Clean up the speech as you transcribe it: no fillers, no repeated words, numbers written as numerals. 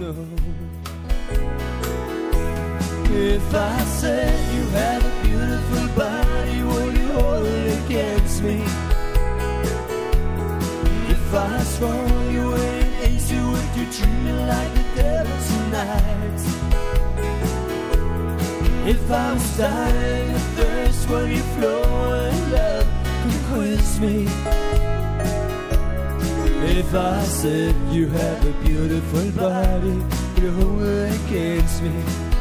know. If I said you had a beautiful body, would you hold it against me? If I swore you were an angel, would you treat me like the devil tonight? If I was dying of thirst, will you flow and love conquers me? If I said you have a beautiful body, would you hold it against me?